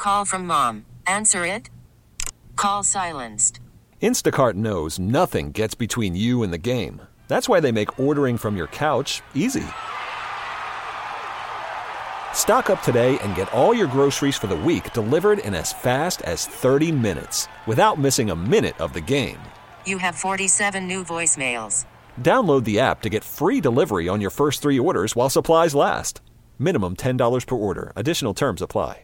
call from mom. Answer it. Call silenced. Instacart knows nothing gets between you and the game. That's why they make ordering from your couch easy. Stock up today and get all your groceries for the week delivered in as fast as 30 minutes without missing a minute of the game. You have 47 new voicemails. Download the app to get free delivery on your first 3 orders while supplies last. Minimum $10 per order. Additional terms apply.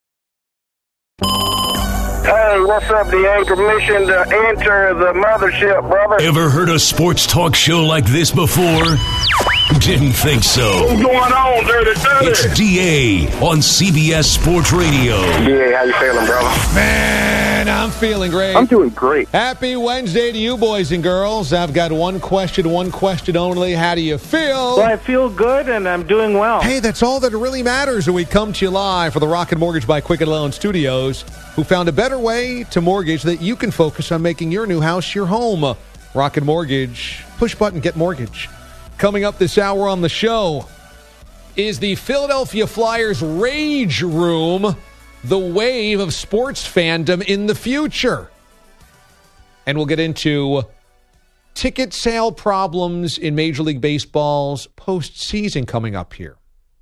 Hey, what's up, DA? Permission to enter the mothership, brother. Ever heard a sports talk show like this before? Didn't think so. What's going on, Dirty? It's DA on CBS Sports Radio. DA, how you feeling, brother? Man, I'm feeling great. I'm doing great. Happy Wednesday to you, boys and girls. I've got one question only. How do you feel? Well, I feel good, and I'm doing well. Hey, that's all that really matters. And we come to you live for the Rocket Mortgage by Quicken Loan Studios, who found a better way to mortgage that you can focus on making your new house your home. Rocket Mortgage. Push button, get mortgage. Coming up this hour on the show is the Philadelphia Flyers Rage Room, the wave of sports fandom in the future. And we'll get into ticket sale problems in Major League Baseball's postseason coming up here.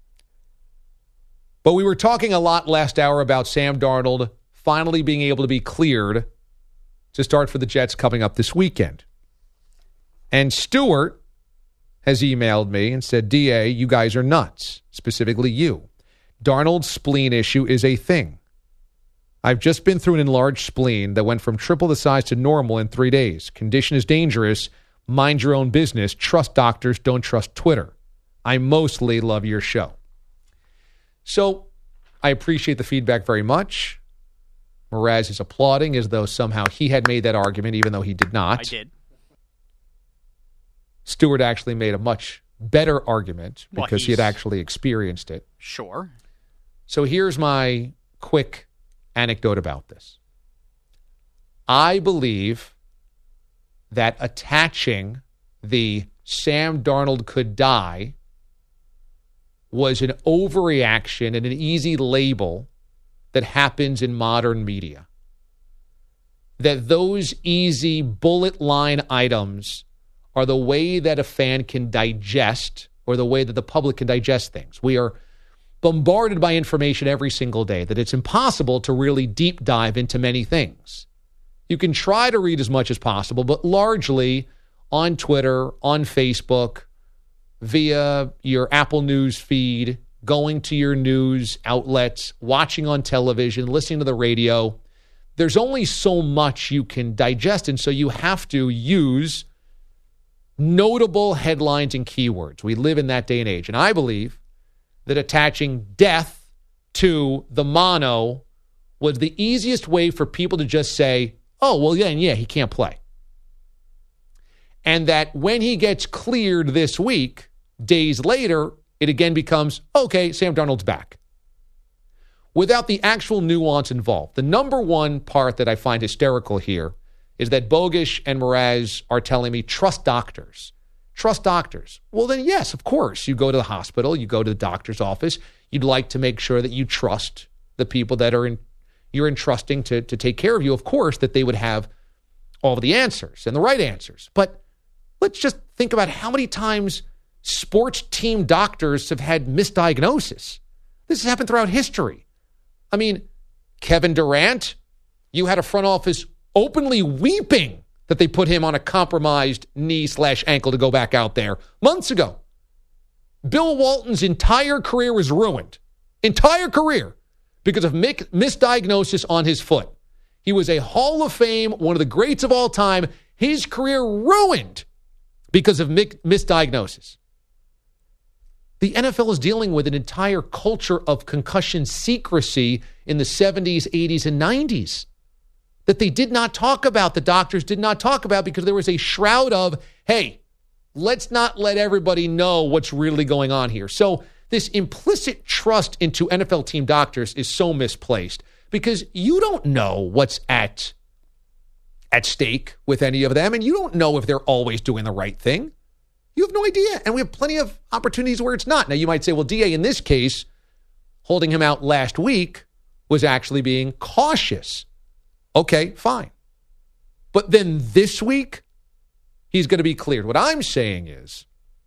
But we were talking a lot last hour about Sam Darnold finally being able to be cleared to start for the Jets coming up this weekend. And Stewart has emailed me and said, DA, you guys are nuts, specifically you. Darnold's spleen issue is a thing. I've just been through an enlarged spleen that went from triple the size to normal in 3 days. Condition is dangerous. Mind your own business. Trust doctors. Don't trust Twitter. I mostly love your show. So I appreciate the feedback very much. Mraz is applauding as though somehow he had made that argument, even though he did not. I did. Stewart actually made a much better argument because he had actually experienced it. Sure. So here's my quick anecdote about this. I believe that attaching the Sam Darnold could die was an overreaction and an easy label that happens in modern media. That those easy bullet line items are the way that a fan can digest, or the way that the public can digest things. We are bombarded by information every single day that it's impossible to really deep dive into many things. You can try to read as much as possible, but largely on Twitter, on Facebook, via your Apple News feed, going to your news outlets, watching on television, listening to the radio, there's only so much you can digest, and so you have to use notable headlines and keywords. We live in that day and age. And I believe that attaching death to the mono was the easiest way for people to just say, oh, well, yeah, he can't play. And that when he gets cleared this week, days later, it again becomes, okay, Sam Darnold's back. Without the actual nuance involved. The number one part that I find hysterical here is that Bogish and Mraz are telling me, trust doctors. Trust doctors. Well, then, yes, of course. You go to the hospital, you go to the doctor's office. You'd like to make sure that you trust the people that you're entrusting to take care of you. Of course, that they would have all of the answers and the right answers. But let's just think about how many times sports team doctors have had misdiagnosis. This has happened throughout history. I mean, Kevin Durant, you had a front office openly weeping that they put him on a compromised knee/ankle to go back out there months ago. Bill Walton's entire career was ruined. Entire career because of misdiagnosis on his foot. He was a Hall of Fame, one of the greats of all time. His career ruined because of misdiagnosis. The NFL is dealing with an entire culture of concussion secrecy in the 70s, 80s, and 90s that they did not talk about, the doctors did not talk about, because there was a shroud of, hey, let's not let everybody know what's really going on here. So this implicit trust into NFL team doctors is so misplaced because you don't know what's at stake with any of them, and you don't know if they're always doing the right thing. You have no idea, and we have plenty of opportunities where it's not. Now, you might say, well, DA, in this case, holding him out last week was actually being cautious. Okay, fine. But then this week, he's going to be cleared. What I'm saying is,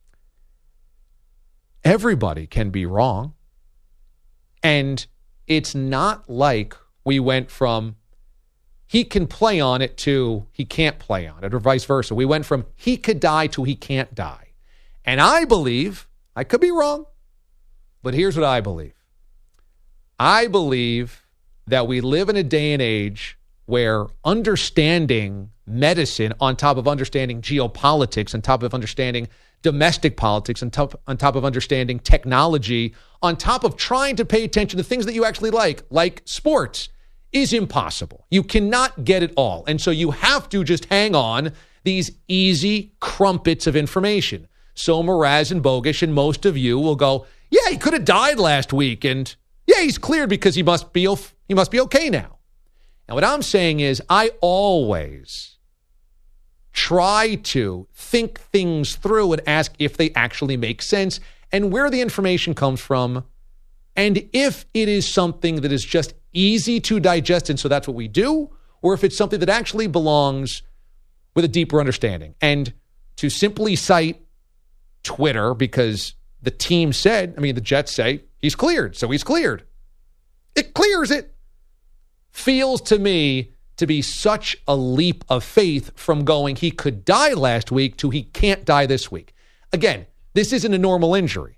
everybody can be wrong. And it's not like we went from he can play on it to he can't play on it, or vice versa. We went from he could die to he can't die. And I believe, I could be wrong, but here's what I believe. I believe that we live in a day and age where understanding medicine on top of understanding geopolitics, on top of understanding domestic politics, on top of understanding technology, on top of trying to pay attention to things that you actually like sports, is impossible. You cannot get it all. And so you have to just hang on these easy crumpets of information. So Mraz and Bogish and most of you will go, yeah, he could have died last week, and yeah, he's cleared because he must be okay now. And what I'm saying is I always try to think things through and ask if they actually make sense and where the information comes from, and if it is something that is just easy to digest, and so that's what we do, or if it's something that actually belongs with a deeper understanding. And to simply cite Twitter because the team said, the Jets say, he's cleared, so he's cleared. It clears it. Feels to me to be such a leap of faith from going he could die last week to he can't die this week. Again, this isn't a normal injury.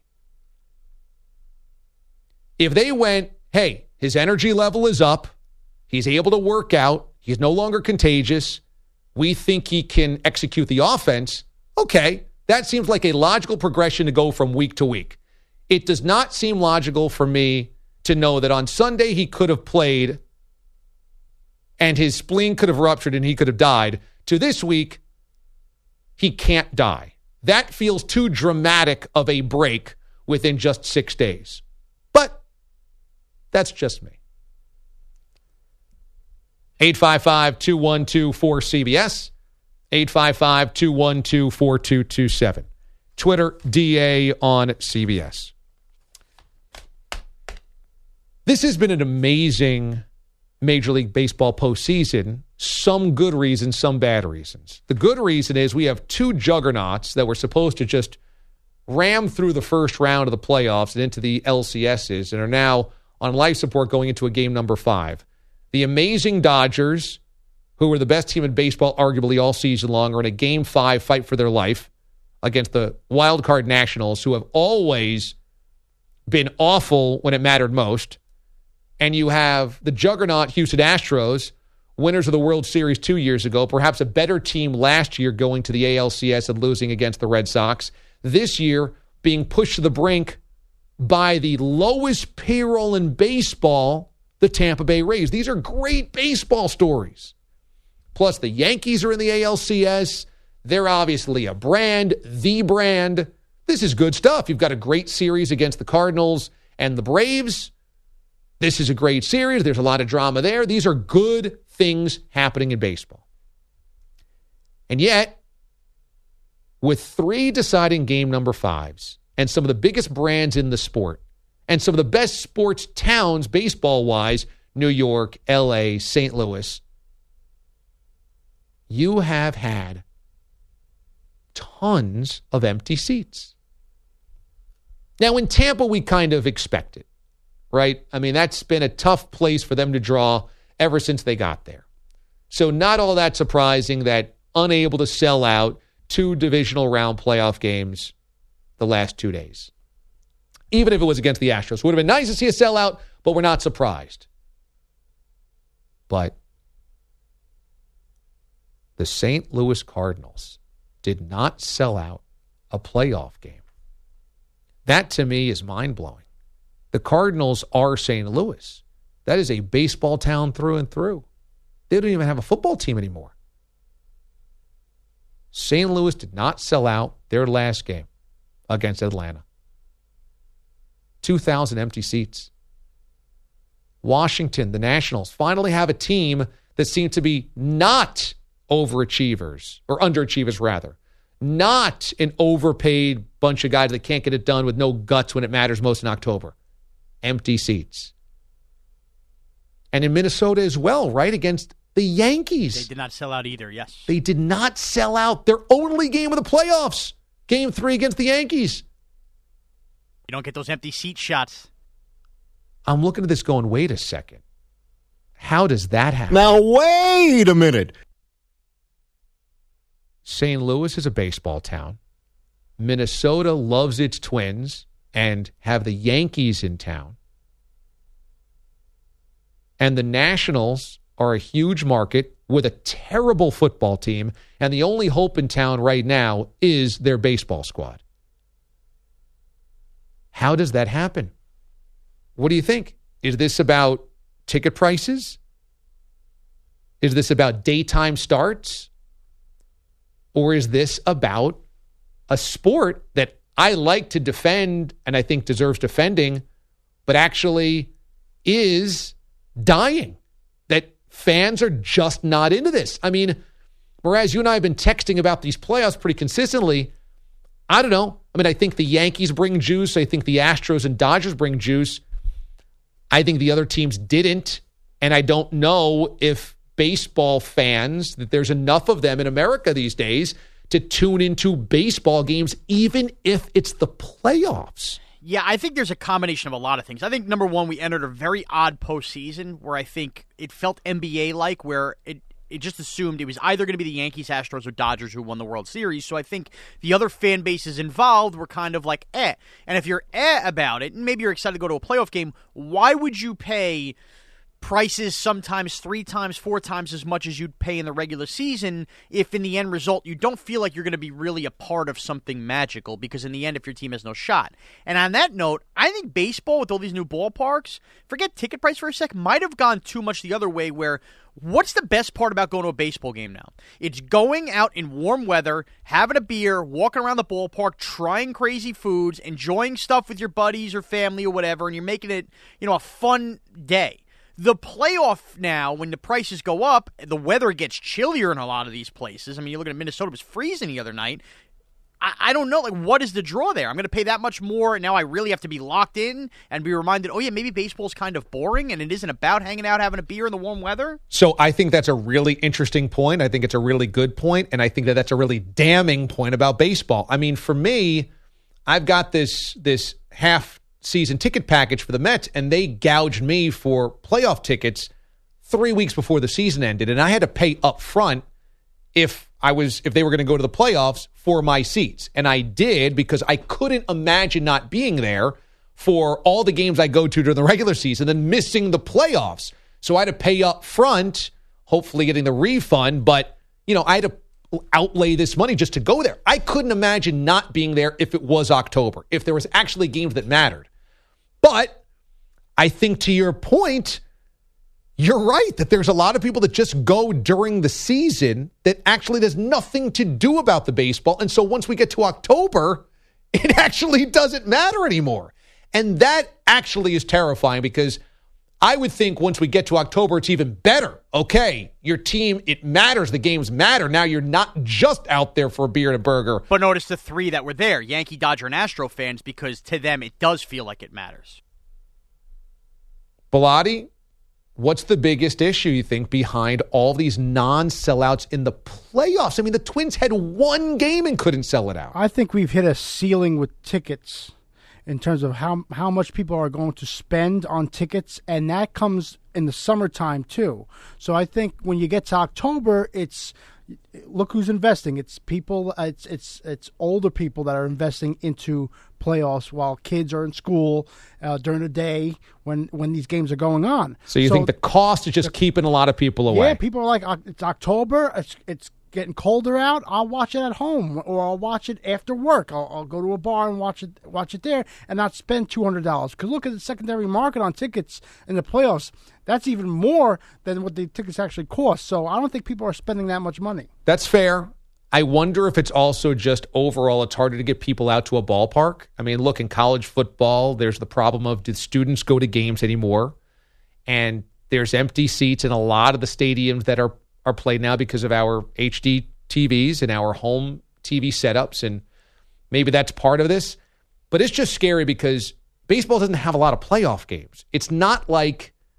If they went, hey, his energy level is up, he's able to work out, he's no longer contagious, we think he can execute the offense, okay, that seems like a logical progression to go from week to week. It does not seem logical for me to know that on Sunday he could have played and his spleen could have ruptured and he could have died, to this week, he can't die. That feels too dramatic of a break within just 6 days. But that's just me. 855-212-4CBS, 855-212-4227. Twitter, DA on CBS. This has been an amazing Major League Baseball postseason. Some good reasons, some bad reasons. The good reason is we have two juggernauts that were supposed to just ram through the first round of the playoffs and into the LCSs and are now on life support going into a game number 5. The amazing Dodgers, who were the best team in baseball arguably all season long, are in a game 5 fight for their life against the wild card Nationals, who have always been awful when it mattered most. And you have the juggernaut Houston Astros, winners of the World Series 2 years ago, perhaps a better team last year going to the ALCS and losing against the Red Sox. This year being pushed to the brink by the lowest payroll in baseball, the Tampa Bay Rays. These are great baseball stories. Plus, the Yankees are in the ALCS. They're obviously a brand, the brand. This is good stuff. You've got a great series against the Cardinals and the Braves. This is a great series. There's a lot of drama there. These are good things happening in baseball. And yet, with 3 deciding game number 5s and some of the biggest brands in the sport and some of the best sports towns baseball-wise, New York, L.A., St. Louis, you have had tons of empty seats. Now, in Tampa, we kind of expect it, right? That's been a tough place for them to draw ever since they got there. So not all that surprising that unable to sell out 2 divisional round playoff games the last 2 days. Even if it was against the Astros. It would have been nice to see a sellout, but we're not surprised. But the St. Louis Cardinals did not sell out a playoff game. That, to me, is mind-blowing. The Cardinals are St. Louis. That is a baseball town through and through. They don't even have a football team anymore. St. Louis did not sell out their last game against Atlanta. 2,000 empty seats. Washington, the Nationals, finally have a team that seemed to be not overachievers, or underachievers rather. Not an overpaid bunch of guys that can't get it done with no guts when it matters most in October. Empty seats. And in Minnesota as well, right, against the Yankees. They did not sell out either, yes. They did not sell out their only game of the playoffs, Game 3 against the Yankees. You don't get those empty seat shots. I'm looking at this going, wait a second. How does that happen? Now, wait a minute. St. Louis is a baseball town. Minnesota loves its Twins and have the Yankees in town. And the Nationals are a huge market with a terrible football team, and the only hope in town right now is their baseball squad. How does that happen? What do you think? Is this about ticket prices? Is this about daytime starts? Or is this about a sport that I like to defend and I think deserves defending, but actually is dying? That fans are just not into this. I mean, whereas you and I have been texting about these playoffs pretty consistently, I don't know. I mean, I think the Yankees bring juice. I think the Astros and Dodgers bring juice. I think the other teams didn't. And I don't know if baseball fans, that there's enough of them in America these days to tune into baseball games, even if it's the playoffs. Yeah, I think there's a combination of a lot of things. I think, number one, we entered a very odd postseason where I think it felt NBA-like, where it just assumed it was either going to be the Yankees, Astros, or Dodgers who won the World Series. So I think the other fan bases involved were kind of like, eh. And if you're about it, and maybe you're excited to go to a playoff game, why would you pay prices sometimes 3 times, 4 times as much as you'd pay in the regular season if in the end result you don't feel like you're going to be really a part of something magical, because in the end, if your team has no shot. And on that note, I think baseball with all these new ballparks, forget ticket price for a sec, might have gone too much the other way, where what's the best part about going to a baseball game now? It's going out in warm weather, having a beer, walking around the ballpark, trying crazy foods, enjoying stuff with your buddies or family or whatever, and you're making it, a fun day. The playoff now, when the prices go up, the weather gets chillier in a lot of these places. I mean, you look at Minnesota, it was freezing the other night. I don't know, what is the draw there? I'm going to pay that much more, and now I really have to be locked in and be reminded, oh yeah, maybe baseball's kind of boring, and it isn't about hanging out, having a beer in the warm weather? So I think that's a really interesting point. I think it's a really good point, and I think that that's a really damning point about baseball. I mean, for me, I've got this half-season ticket package for the Mets, and they gouged me for playoff tickets 3 weeks before the season ended, and I had to pay up front if they were going to go to the playoffs for my seats. And I did, because I couldn't imagine not being there for all the games I go to during the regular season and missing the playoffs. So I had to pay up front, hopefully getting the refund, but I had to outlay this money just to go there. I couldn't imagine not being there if it was October, if there was actually games that mattered. But I think, to your point, you're right that there's a lot of people that just go during the season that actually there's nothing to do about the baseball. And so once we get to October, it actually doesn't matter anymore. And that actually is terrifying, because I would think once we get to October, it's even better. Okay, your team, it matters. The games matter. Now you're not just out there for a beer and a burger. But notice the 3 that were there, Yankee, Dodger, and Astro fans, because to them it does feel like it matters. Bilotti, what's the biggest issue, you think, behind all these non-sellouts in the playoffs? I mean, the Twins had 1 game and couldn't sell it out. I think we've hit a ceiling with tickets in terms of how much people are going to spend on tickets, and that comes in the summertime too. So I think when you get to October, it's look who's investing. It's people. It's older people that are investing into playoffs while kids are in school during the day when these games are going on. So you think the cost is just keeping a lot of people away? Yeah, people are like, it's October. It's getting colder out. I'll watch it at home, or I'll watch it after work. I'll go to a bar and watch it there, and not spend $200. Because look at the secondary market on tickets in the playoffs. That's even more than what the tickets actually cost. So I don't think people are spending that much money. That's fair. I wonder if it's also just overall it's harder to get people out to a ballpark. I mean, look, in college football, there's the problem of, do students go to games anymore? And there's empty seats in a lot of the stadiums that are played now because of our HD TVs and our home TV setups, and maybe that's part of this. But it's just scary because baseball doesn't have a lot of playoff games. It's not like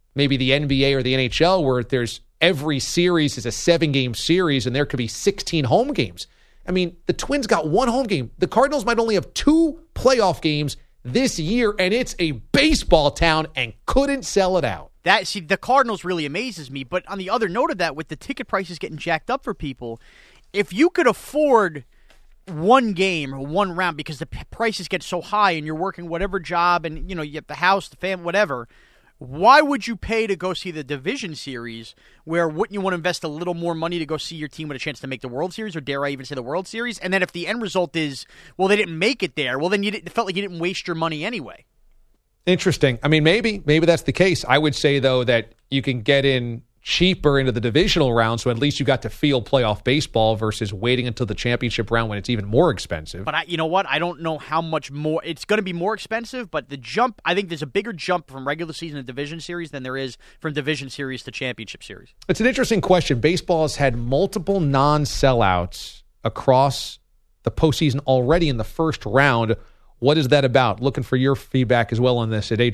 maybe the NBA or the NHL, where there's every series is a 7-game series and there could be 16 home games. I mean, the Twins got 1 home game. The Cardinals might only have 2 playoff games this year, and it's a baseball town and couldn't sell it out. The Cardinals really amazes me. But on the other note of that, with the ticket prices getting jacked up for people, if you could afford 1 game or 1 round because the prices get so high and you're working whatever job and, you have the house, the family, whatever, why would you pay to go see the division series where wouldn't you want to invest a little more money to go see your team with a chance to make the World Series, or dare I even say the World Series? And then if the end result is, well, they didn't make it there, well, then it felt like you didn't waste your money anyway. Interesting. I mean, maybe that's the case. I would say, though, that you can get in cheaper into the divisional round, so at least you got to feel playoff baseball versus waiting until the championship round when it's even more expensive. But you know what? I don't know how much more. It's going to be more expensive, but the jump, I think there's a bigger jump from regular season to division series than there is from division series to championship series. It's an interesting question. Baseball has had multiple non-sellouts across the postseason already in the first round. What is that about? Looking for your feedback as well on this at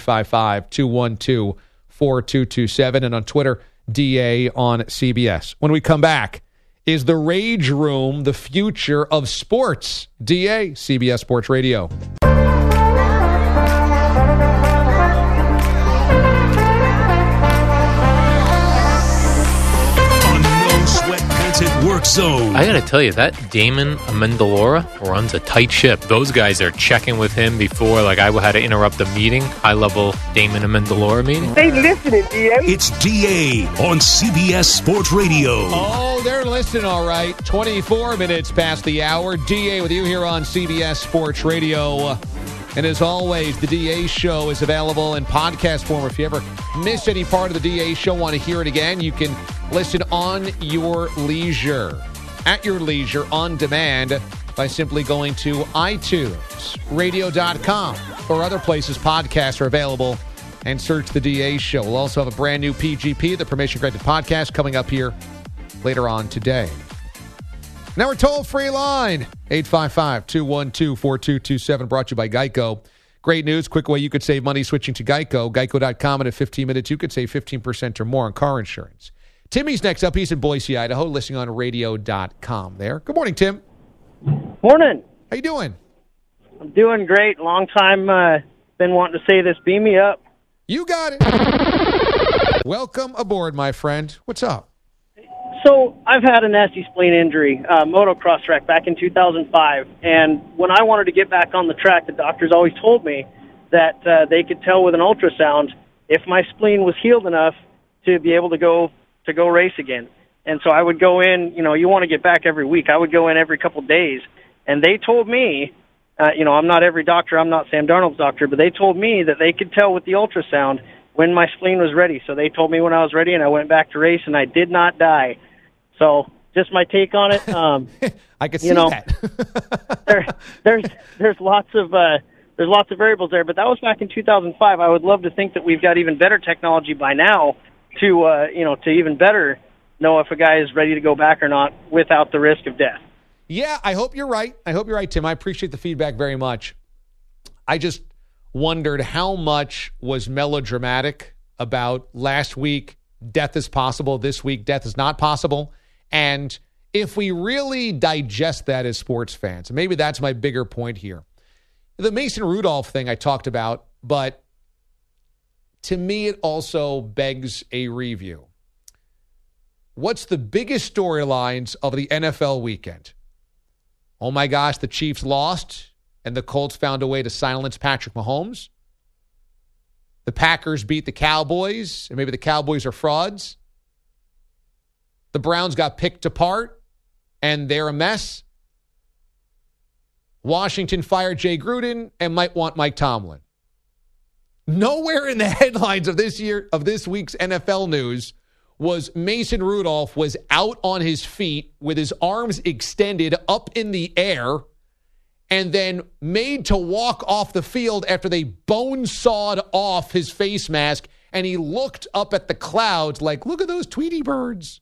855-212-4227 and on Twitter, DA on CBS. When we come back, is the Rage Room the future of sports? DA, CBS Sports Radio. At Work Zone. I gotta tell you, that Damon Amendola runs a tight ship. Those guys are checking with him before, like I had to interrupt the meeting, high-level Damon Amendola meeting. They listening, DA. It's DA on CBS Sports Radio. Oh, they're listening all right. 24 minutes past the hour. DA with you here on CBS Sports Radio. And as always, the DA Show is available in podcast form. If you ever miss any part of the DA Show, want to hear it again, you can listen on your leisure, at your leisure, on demand, by simply going to iTunes, radio.com, or other places podcasts are available, and search the DA Show. We'll also have a brand new PGP, the Permission Granted Podcast, coming up here later on today. Now we're toll-free line, 855-212-4227, brought to you by Geico. Great news, quick way you could save money switching to Geico. Geico.com, and in 15 minutes you could save 15% or more on car insurance. Timmy's next up. He's in Boise, Idaho, listening on radio.com there. Good morning, Tim. Morning. How you doing? I'm doing great. Long time been wanting to say this. Beam me up. You got it. Welcome aboard, my friend. What's up? So I've had a nasty spleen injury, motocross track back in 2005. And when I wanted to get back on the track, the doctors always told me that they could tell with an ultrasound if my spleen was healed enough to be able to go race again. And so I would go in, you want to get back every week. I would go in every couple of days. And they told me, I'm not every doctor, I'm not Sam Darnold's doctor, but they told me that they could tell with the ultrasound when my spleen was ready. So they told me when I was ready, and I went back to race, and I did not die. So just my take on it. I could see that. there's lots of variables there, but that was back in 2005. I would love to think that we've got even better technology by now to even better know if a guy is ready to go back or not without the risk of death. Yeah, I hope you're right. Tim. I appreciate the feedback very much. I just wondered how much was melodramatic about last week, death is possible, this week, death is not possible. And if we really digest that as sports fans, and maybe that's my bigger point here, the Mason Rudolph thing I talked about, but to me it also begs a review. What's the biggest storylines of the NFL weekend? Oh my gosh, the Chiefs lost and the Colts found a way to silence Patrick Mahomes. The Packers beat the Cowboys, and maybe the Cowboys are frauds. The Browns got picked apart, and they're a mess. Washington fired Jay Gruden and might want Mike Tomlin. Nowhere in the headlines of this week's NFL news was Mason Rudolph was out on his feet with his arms extended up in the air and then made to walk off the field after they bone-sawed off his face mask, and he looked up at the clouds like, look at those Tweety birds.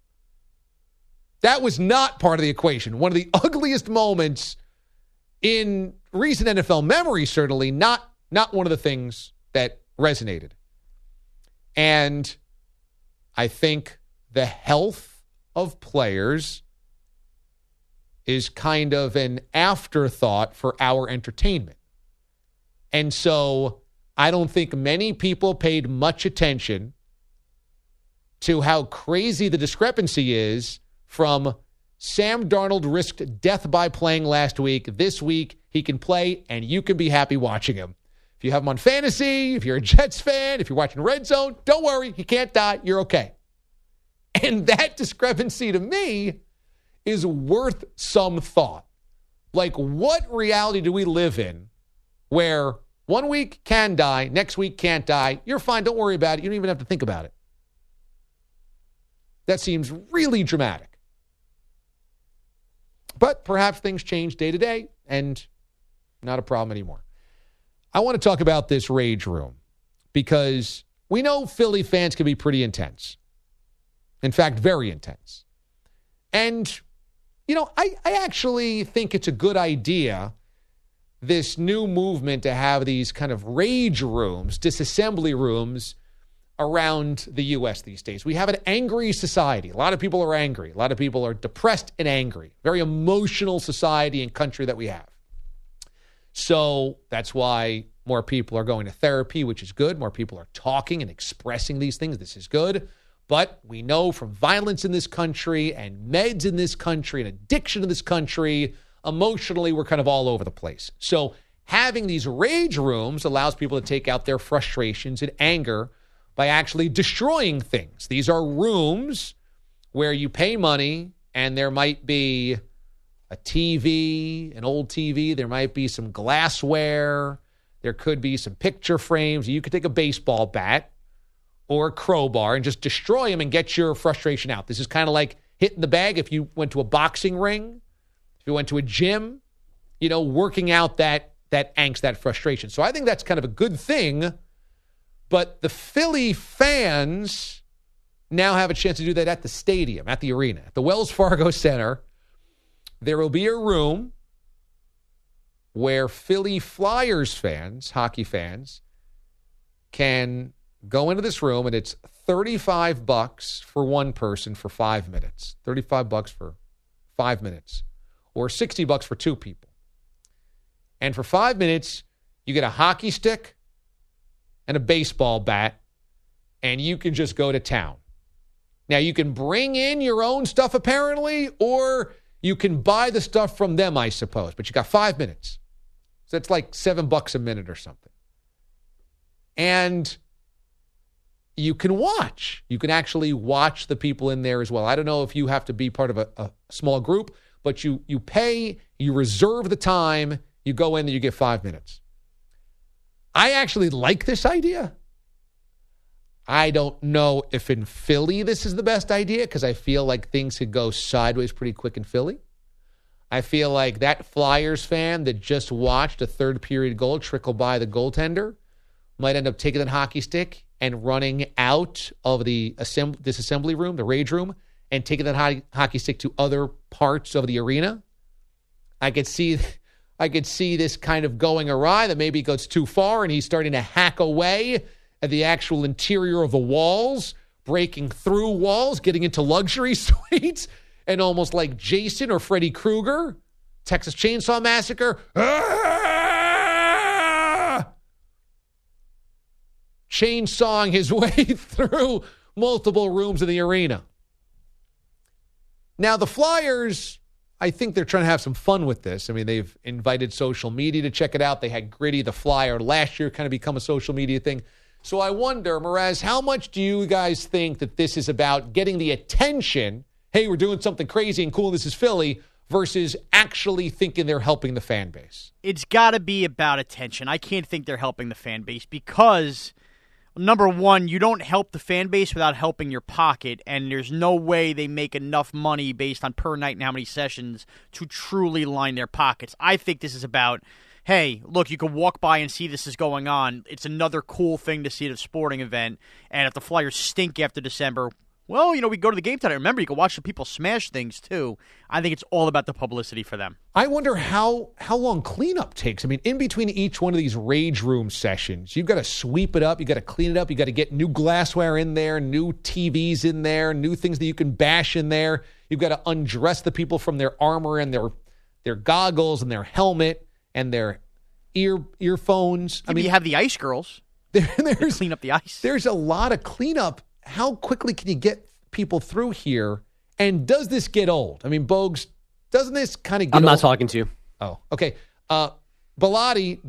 That was not part of the equation. One of the ugliest moments in recent NFL memory, certainly, not one of the things that resonated. And I think the health of players is kind of an afterthought for our entertainment. And so I don't think many people paid much attention to how crazy the discrepancy is from Sam Darnold risked death by playing last week. This week, he can play, and you can be happy watching him. If you have him on fantasy, if you're a Jets fan, if you're watching Red Zone, don't worry. He can't die. You're okay. And that discrepancy to me is worth some thought. Like, what reality do we live in where 1 week can die, next week can't die? You're fine. Don't worry about it. You don't even have to think about it. That seems really dramatic. But perhaps things change day to day and not a problem anymore. I want to talk about this rage room because we know Philly fans can be pretty intense. In fact, very intense. And, you know, I actually think it's a good idea, this new movement to have these kind of rage rooms, disassembly rooms around the U.S. these days. We have an angry society. A lot of people are angry. A lot of people are depressed and angry. Very emotional society and country that we have. So that's why more people are going to therapy, which is good. More people are talking and expressing these things. This is good. But we know from violence in this country and meds in this country and addiction in this country, emotionally, we're kind of all over the place. So having these rage rooms allows people to take out their frustrations and anger by actually destroying things. These are rooms where you pay money and there might be a TV, an old TV. There might be some glassware. There could be some picture frames. You could take a baseball bat or a crowbar and just destroy them and get your frustration out. This is kind of like hitting the bag if you went to a boxing ring, if you went to a gym, you know, working out that angst, that frustration. So I think that's kind of a good thing. But the Philly fans now have a chance to do that at the stadium, at the arena, at the Wells Fargo Center. There will be a room where Philly Flyers fans, hockey fans, can go into this room, and it's $35 for one person for 5 minutes. $35 for 5 minutes. Or $60 for two people. And for 5 minutes, you get a hockey stick and a baseball bat, and you can just go to town. Now, you can bring in your own stuff, apparently, or you can buy the stuff from them, I suppose. But you got 5 minutes. So that's like $7 a minute or something. And you can watch. You can actually watch the people in there as well. I don't know if you have to be part of a small group, but you pay, you reserve the time, you go in and you get 5 minutes. I actually like this idea. I don't know if in Philly this is the best idea because I feel like things could go sideways pretty quick in Philly. I feel like that Flyers fan that just watched a third period goal trickle by the goaltender might end up taking that hockey stick and running out of the disassembly room, the rage room, and taking that hockey stick to other parts of the arena. I could see this kind of going awry, that maybe it goes too far and he's starting to hack away at the actual interior of the walls, breaking through walls, getting into luxury suites, and almost like Jason or Freddy Krueger, Texas Chainsaw Massacre, chainsawing his way through multiple rooms in the arena. Now, the Flyers, I think they're trying to have some fun with this. I mean, they've invited social media to check it out. They had Gritty the Flyer last year kind of become a social media thing. So I wonder, Mraz, how much do you guys think that this is about getting the attention, hey, we're doing something crazy and cool, this is Philly, versus actually thinking they're helping the fan base? It's got to be about attention. I can't think they're helping the fan base because, number one, you don't help the fan base without helping your pocket, and there's no way they make enough money based on per night and how many sessions to truly line their pockets. I think this is about, hey, look, you can walk by and see this is going on. It's another cool thing to see at a sporting event, and if the Flyers stink after December, Well, we go to the game tonight. Remember, you can watch the people smash things, too. I think it's all about the publicity for them. I wonder how long cleanup takes. I mean, in between each one of these Rage Room sessions, you've got to sweep it up. You've got to clean it up. You've got to get new glassware in there, new TVs in there, new things that you can bash in there. You've got to undress the people from their armor and their goggles and their helmet and their earphones. I mean, you have the ice girls. There's clean up the ice. There's a lot of cleanup. How quickly can you get people through here? And does this get old? I mean, Bogues, doesn't this kind of get old? I'm not talking to you. Oh, okay. Bellotti,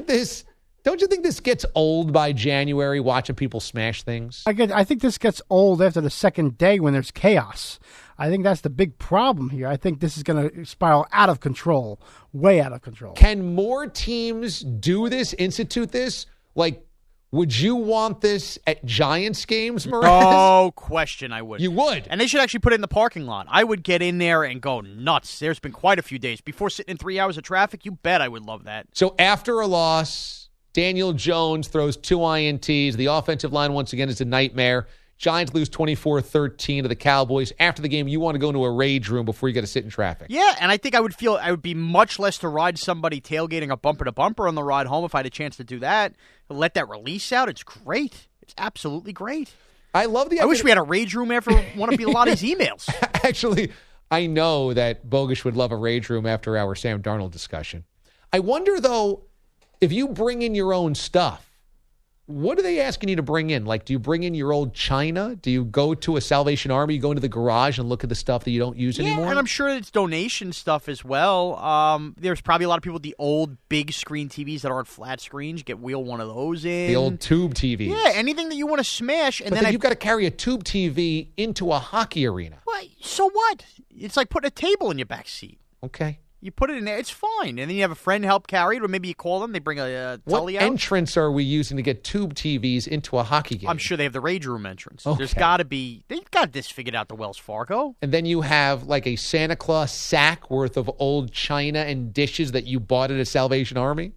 don't you think this gets old by January, watching people smash things? I think this gets old after the second day when there's chaos. I think that's the big problem here. I think this is going to spiral out of control, way out of control. Can more teams do this, institute this? Like, would you want this at Giants games, Mraz? No question I would. You would? And they should actually put it in the parking lot. I would get in there and go nuts. There's been quite a few days. Before sitting in 3 hours of traffic, you bet I would love that. So after a loss, Daniel Jones throws 2 INTs. The offensive line, once again, is a nightmare. Giants lose 24-13 to the Cowboys. After the game, you want to go into a rage room before you got to sit in traffic. Yeah, and I think I would be much less to ride somebody tailgating a bumper-to-bumper on the ride home if I had a chance to do that. Let that release out. It's great. It's absolutely great. I love the idea. I wish we had a rage room after one of Bilotti's emails. Actually, I know that Bogusch would love a rage room after our Sam Darnold discussion. I wonder, though, if you bring in your own stuff, what are they asking you to bring in? Like, do you bring in your old china? Do you go to a Salvation Army? You go into the garage and look at the stuff that you don't use anymore? And I'm sure it's donation stuff as well. There's probably a lot of people with the old big screen TVs that aren't flat screens. Wheel one of those in. The old tube TVs. Yeah, anything that you want to smash. And but then you've got to carry a tube TV into a hockey arena. Well, so what? It's like putting a table in your back seat. Okay. You put it in there, it's fine. And then you have a friend help carry it, or maybe you call them, they bring a tully out. What entrance are we using to get tube TVs into a hockey game? I'm sure they have the Rage Room entrance. Okay. There's got to be, they've got this figured out, the Wells Fargo. And then you have like a Santa Claus sack worth of old china and dishes that you bought at a Salvation Army?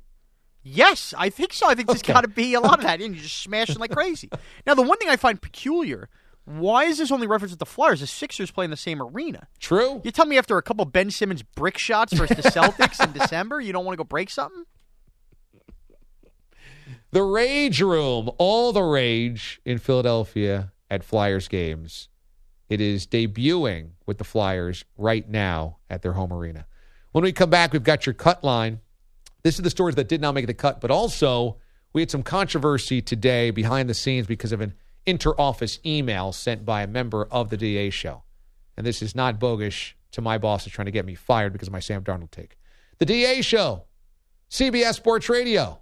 Yes, I think so. I think there's got to be a lot of that. And you just smash it like crazy. Now, the one thing I find peculiar, why is this only reference with the Flyers? The Sixers play in the same arena. True. You tell me after a couple Ben Simmons brick shots versus the Celtics in December, you don't want to go break something? The Rage Room, all the rage in Philadelphia at Flyers games. It is debuting with the Flyers right now at their home arena. When we come back, we've got your cut line. This is the stories that did not make the cut, but also we had some controversy today behind the scenes because of an inter-office email sent by a member of the DA show. And this is not bogus to my boss is trying to get me fired because of my Sam Darnold take. The DA show, CBS Sports Radio.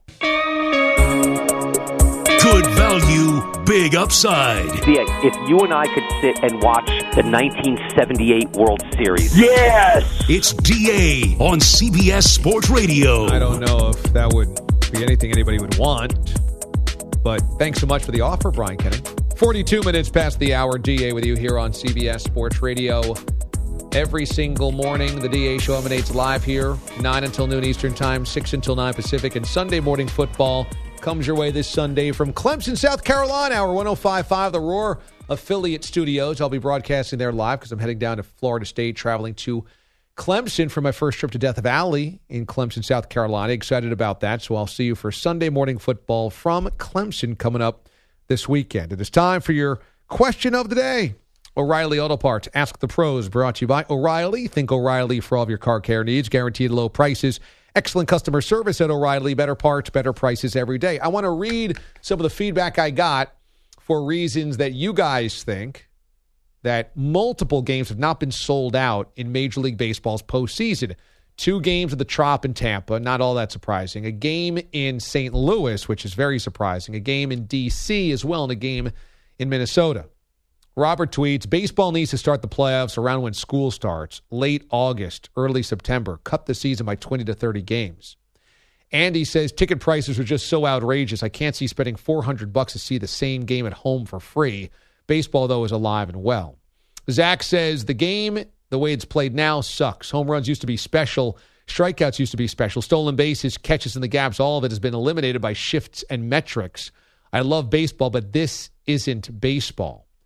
Good value, big upside. Yeah, if you and I could sit and watch the 1978 World Series. Yes! It's DA on CBS Sports Radio. I don't know if that would be anything anybody would want. But thanks so much for the offer, Brian Kenny. 42 minutes past the hour, DA with you here on CBS Sports Radio. Every single morning, the DA show emanates live here, 9 until noon Eastern Time, 6 until 9 Pacific, and Sunday morning football comes your way this Sunday from Clemson, South Carolina, our 105.5 The Roar affiliate studios. I'll be broadcasting there live because I'm heading down to Florida State, traveling to Clemson for my first trip to Death Valley in Clemson, South Carolina. Excited about that. So I'll see you for Sunday morning football from Clemson coming up this weekend. It is time for your question of the day. O'Reilly Auto Parts, Ask the Pros, brought to you by O'Reilly. Think O'Reilly for all of your car care needs. Guaranteed low prices. Excellent customer service at O'Reilly. Better parts, better prices every day. I want to read some of the feedback I got for reasons that you guys think that multiple games have not been sold out in Major League Baseball's postseason. 2 games at the Trop in Tampa, not all that surprising. A game in St. Louis, which is very surprising. A game in D.C. as well, and a game in Minnesota. Robert tweets, baseball needs to start the playoffs around when school starts, late August, early September. Cut the season by 20 to 30 games. Andy says, ticket prices are just so outrageous. I can't see spending $400 to see the same game at home for free. Baseball, though, is alive and well. Zach says, the game, the way it's played now, sucks. Home runs used to be special. Strikeouts used to be special. Stolen bases, catches in the gaps, all of it has been eliminated by shifts and metrics. I love baseball, but this isn't baseball.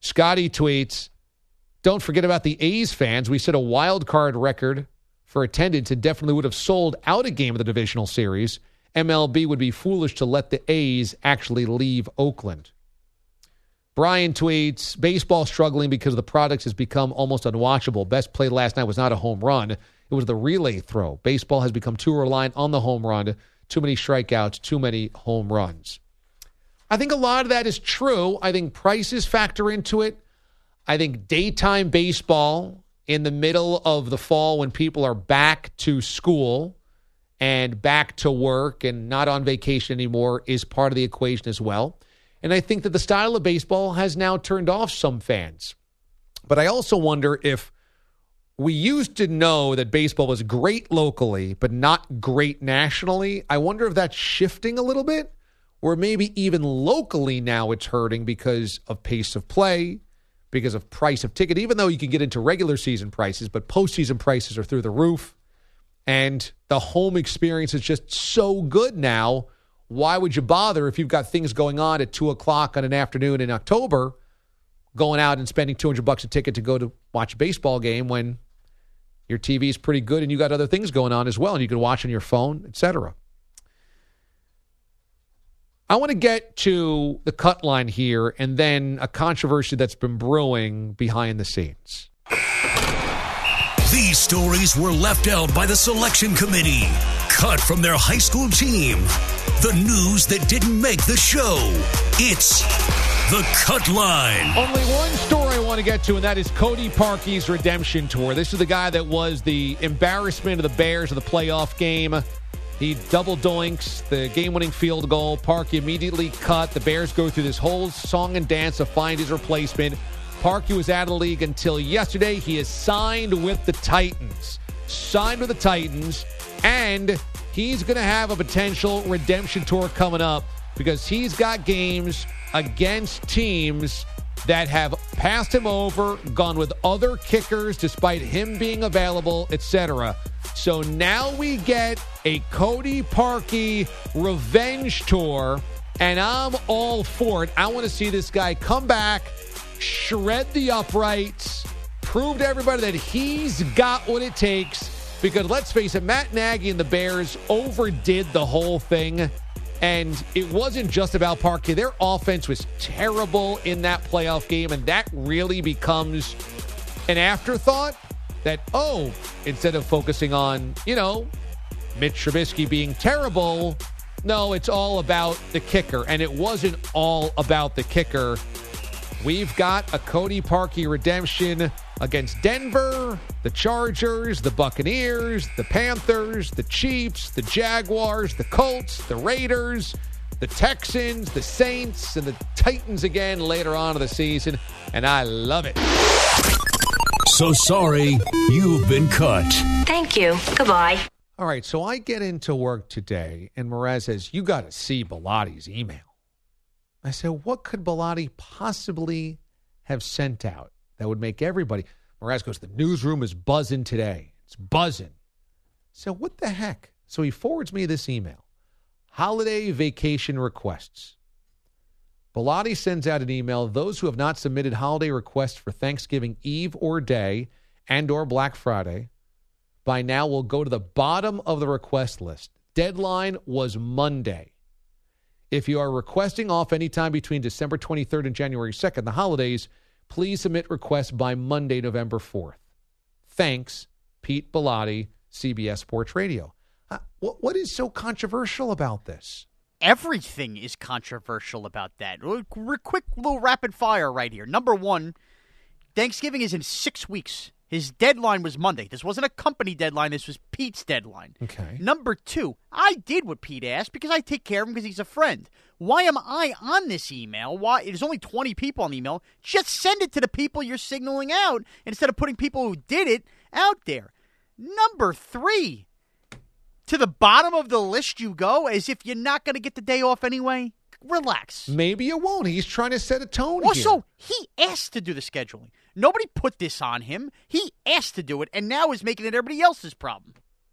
Scotty tweets, don't forget about the A's fans. We set a wild card record for attendance and definitely would have sold out a game of the divisional series. MLB would be foolish to let the A's actually leave Oakland. Brian tweets, baseball struggling because the products has become almost unwatchable. Best play last night was not a home run. It was the relay throw. Baseball has become too reliant on the home run. Too many strikeouts, too many home runs. I think a lot of that is true. I think prices factor into it. I think daytime baseball in the middle of the fall when people are back to school and back to work and not on vacation anymore is part of the equation as well. And I think that the style of baseball has now turned off some fans. But I also wonder if we used to know that baseball was great locally, but not great nationally. I wonder if that's shifting a little bit, or maybe even locally now it's hurting because of pace of play, because of price of ticket, even though you can get into regular season prices, but postseason prices are through the roof. And the home experience is just so good now. Why would you bother if you've got things going on at 2 o'clock on an afternoon in October, going out and spending $200 a ticket to go to watch a baseball game when your TV is pretty good and you got other things going on as well and you can watch on your phone, etc. I want to get to the cut line here and then a controversy that's been brewing behind the scenes. These stories were left out by the selection committee, cut from their high school team. The news that didn't make the show. It's the Cut Line. Only one story I want to get to, and that is Cody Parkey's redemption tour. This is the guy that was the embarrassment of the Bears in the playoff game. He double doinks the game-winning field goal. Parkey immediately cut. The Bears go through this whole song and dance to find his replacement. Parkey was out of the league until yesterday. He is signed with the Titans. And he's going to have a potential redemption tour coming up because he's got games against teams that have passed him over, gone with other kickers despite him being available, etc. So now we get a Cody Parkey revenge tour, and I'm all for it. I want to see this guy come back, shred the uprights, prove to everybody that he's got what it takes. Because let's face it, Matt Nagy and the Bears overdid the whole thing. And it wasn't just about Parkey. Their offense was terrible in that playoff game. And that really becomes an afterthought that, instead of focusing on, Mitch Trubisky being terrible, no, it's all about the kicker. And it wasn't all about the kicker. We've got a Cody Parkey redemption against Denver, the Chargers, the Buccaneers, the Panthers, the Chiefs, the Jaguars, the Colts, the Raiders, the Texans, the Saints, and the Titans again later on in the season. And I love it. So sorry, you've been cut. Thank you. Goodbye. All right, so I get into work today, and Mraz says, you got to see Bellatti's email. I said, what could Bellotti possibly have sent out that would make everybody? Mraz goes, the newsroom is buzzing today. It's buzzing. So what the heck? So he forwards me this email. Holiday vacation requests. Bellotti sends out an email. Those who have not submitted holiday requests for Thanksgiving Eve or day and or Black Friday by now will go to the bottom of the request list. Deadline was Monday. If you are requesting off anytime between December 23rd and January 2nd, the holidays, please submit requests by Monday, November 4th. Thanks, Pete Bellotti, CBS Sports Radio. What is so controversial about this? Everything is controversial about that. Quick little rapid fire right here. Number one, Thanksgiving is in 6 weeks. His deadline was Monday. This wasn't a company deadline. This was Pete's deadline. Okay. Number two, I did what Pete asked because I take care of him because he's a friend. Why am I on this email? Why? There's only 20 people on the email. Just send it to the people you're signaling out instead of putting people who did it out there. Number three, to the bottom of the list you go as if you're not going to get the day off anyway. Relax. Maybe you won't. He's trying to set a tone Also, he asked to do the scheduling. Nobody put this on him. He asked to do it, and now is making it everybody else's problem.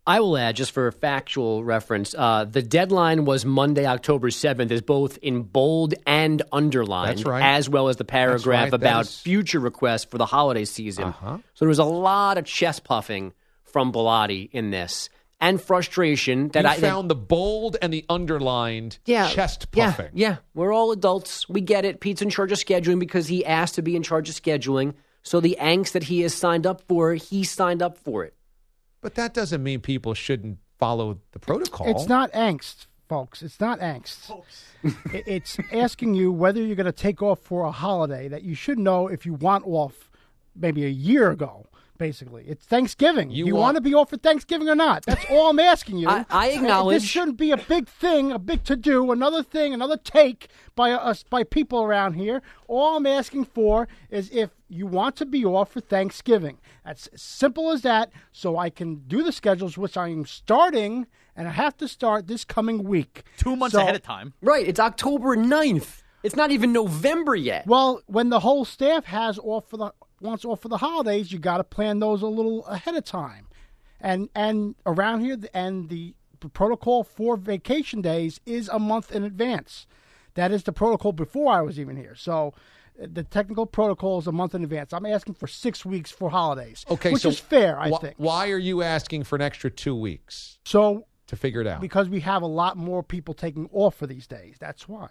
I will add, just for factual reference, the deadline was Monday, October 7th, is both in bold and underlined, That's right. as well as the paragraph That's right. about future requests for the holiday season. So there was a lot of chest puffing from Bellotti in this, and frustration that You I found the bold and the underlined chest puffing. Yeah, we're all adults. We get it. Pete's in charge of scheduling because he asked to be in charge of scheduling. So the angst that he has signed up for, he signed up for it. But that doesn't mean people shouldn't follow the protocol. It's not angst, folks. It's not angst. It's asking you whether you're going to take off for a holiday that you should know if you want off maybe a year ago. Basically, it's Thanksgiving. You want to be off for Thanksgiving or not? That's all I'm asking you. I acknowledge this shouldn't be a big thing, a big to-do, another thing, another take by us, by people around here. All I'm asking for is if you want to be off for Thanksgiving. That's as simple as that. So I can do the schedules, which I am starting, and I have to start this coming week. 2 months ahead of time. Right. It's October 9th. It's not even November yet. Well, when the whole staff wants off for the holidays, you got to plan those a little ahead of time. And around here, and the protocol for vacation days is a month in advance. That is the protocol before I was even here. So the technical protocol is a month in advance. I'm asking for 6 weeks for holidays, which is fair, I think. Why are you asking for an extra 2 weeks to figure it out? Because we have a lot more people taking off for these days. That's why.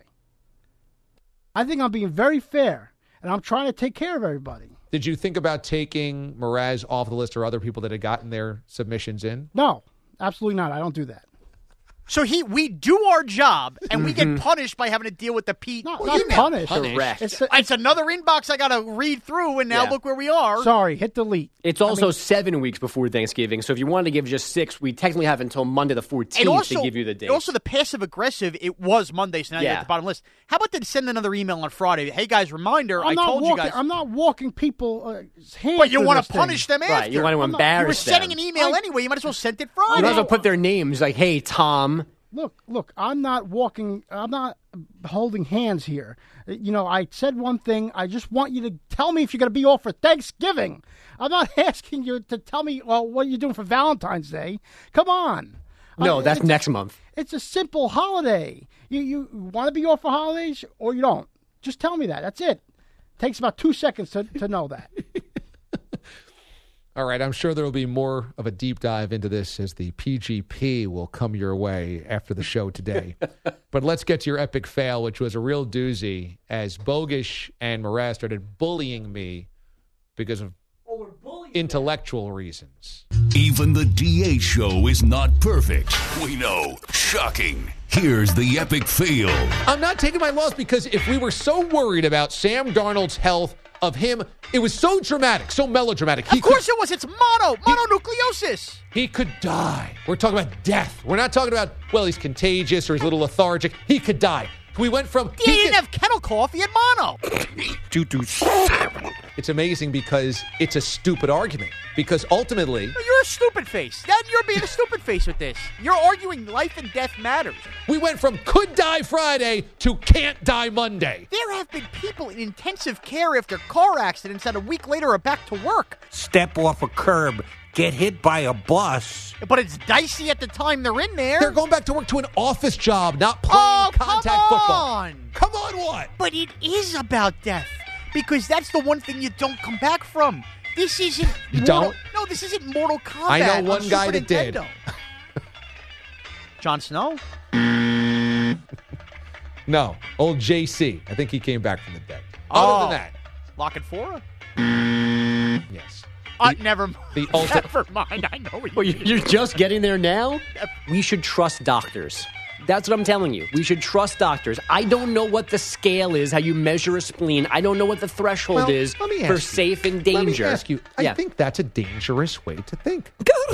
I think I'm being very fair, and I'm trying to take care of everybody. Did you think about taking Mraz off the list or other people that had gotten their submissions in? No, absolutely not. I don't do that. So we do our job, and we get punished by having to deal with the Pete. Not punished. It's another inbox I got to read through, and now look where we are. Sorry, hit delete. It's also 7 weeks before Thanksgiving, so if you wanted to give just 6, we technically have until Monday the 14th to give you the date. Also, the passive-aggressive, it was Monday, so now you're at the bottom list. How about they send another email on Friday? Hey, guys, reminder, I told you guys. I'm not walking people hands. But you want to punish them after. Right, you want to embarrass them. You were sending an email anyway. You might as well send it Friday. You might as well put their names, like, hey, Tom. Look, I'm not holding hands here. I said one thing. I just want you to tell me if you're going to be off for Thanksgiving. I'm not asking you to tell me, what are you doing for Valentine's Day? Come on. No, that's next month. It's a simple holiday. You want to be off for holidays or you don't. Just tell me that. That's it. Takes about 2 seconds to know that. All right, I'm sure there will be more of a deep dive into this as the PGP will come your way after the show today. But let's get to your epic fail, which was a real doozy, as Bogish and Mraz started bullying me because of intellectual reasons. Even the DA show is not perfect. We know. Shocking. Here's the epic fail. I'm not taking my loss because if we were so worried about Sam Darnold's health, of him, it was so dramatic, so melodramatic. Of course it was. It's mononucleosis. He could die. We're talking about death. We're not talking about, he's contagious or he's a little lethargic. He could die. We went from... He didn't have kennel cough. He had mono. It's amazing because it's a stupid argument. Because ultimately... You're a stupid face. Then you're being a stupid face with this. You're arguing life and death matters. We went from could die Friday to can't die Monday. There have been people in intensive care after car accidents that a week later are back to work. Step off a curb. Get hit by a bus. But it's dicey at the time they're in there. They're going back to work to an office job, not playing contact football. Come on, what? But it is about death. Because that's the one thing you don't come back from. This isn't... You don't? No, this isn't Mortal Kombat. I know one guy that did. Jon Snow? No. Old JC. I think he came back from the dead. Other than that. Lock and Fora? Yes. Never mind. Never mind. I know what you're just getting there now? We should trust doctors. That's what I'm telling you. We should trust doctors. I don't know what the scale is, how you measure a spleen. I don't know what the threshold is for safe and danger. Let me ask you. I think that's a dangerous way to think.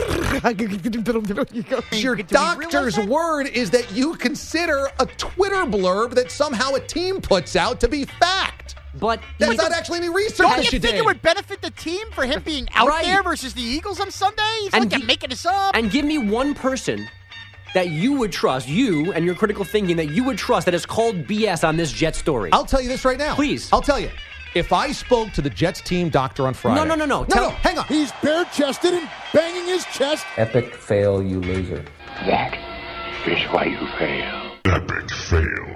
Your doctor's word is that you consider a Twitter blurb that somehow a team puts out to be fact. But that's not actually any research. Don't you think it would benefit the team for him being out there versus the Eagles on Sunday? It's like you're making this up. And give me one person that you would trust, you and your critical thinking, that you would trust that has called BS on this Jet story. I'll tell you this right now. Please. I'll tell you. If I spoke to the Jets team doctor on Friday... No. Hang on. He's bare-chested and banging his chest. Epic fail, you loser. That is why you fail. Epic fail.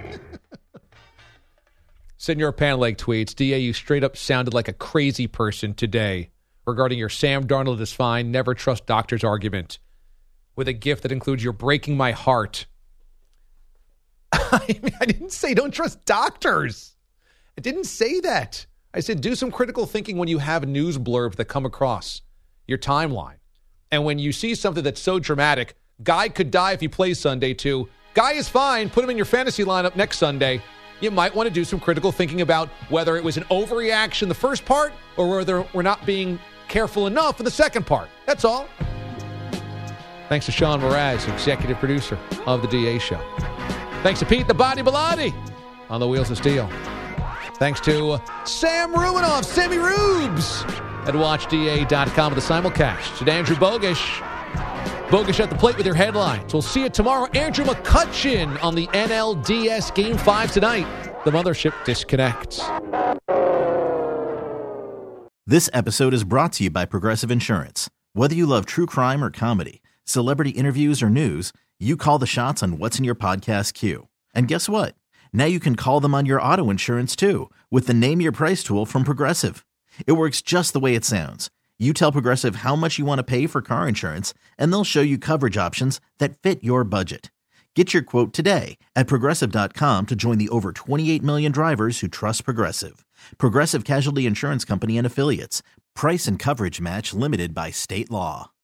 Senor Panlake tweets, DA, you straight up sounded like a crazy person today regarding your Sam Darnold is fine, never trust doctors argument with a gift that includes you're breaking my heart. I didn't say don't trust doctors. I didn't say that. I said do some critical thinking when you have news blurbs that come across your timeline. And when you see something that's so dramatic, guy could die if he plays Sunday too. Guy is fine. Put him in your fantasy lineup next Sunday. You might want to do some critical thinking about whether it was an overreaction the first part or whether we're not being careful enough in the second part. That's all. Thanks to Sean Mraz, executive producer of The DA Show. Thanks to Pete the Body Bilotti on the Wheels of Steel. Thanks to Sam Ruminoff, Sammy Rubes at WatchDA.com with the simulcast. To Andrew Bogish. Bogish at the plate with your headlines. We'll see you tomorrow. Andrew McCutcheon on the NLDS Game 5 tonight. The Mothership disconnects. This episode is brought to you by Progressive Insurance. Whether you love true crime or comedy, celebrity interviews or news, you call the shots on what's in your podcast queue. And guess what? Now you can call them on your auto insurance too with the Name Your Price tool from Progressive. It works just the way it sounds. You tell Progressive how much you want to pay for car insurance, and they'll show you coverage options that fit your budget. Get your quote today at Progressive.com to join the over 28 million drivers who trust Progressive. Progressive Casualty Insurance Company and Affiliates. Price and coverage match limited by state law.